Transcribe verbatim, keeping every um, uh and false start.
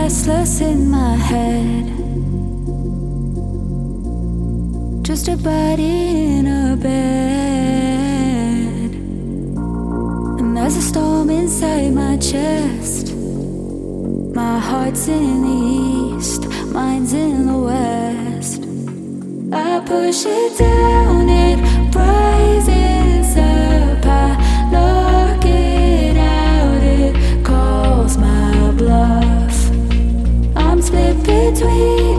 restless in my head. Just a body in a bed. And there's a storm inside my chest. My heart's in the east, mine's in the west. I push it down, it rises up. I lock it out, it calls my bluff. I'm split between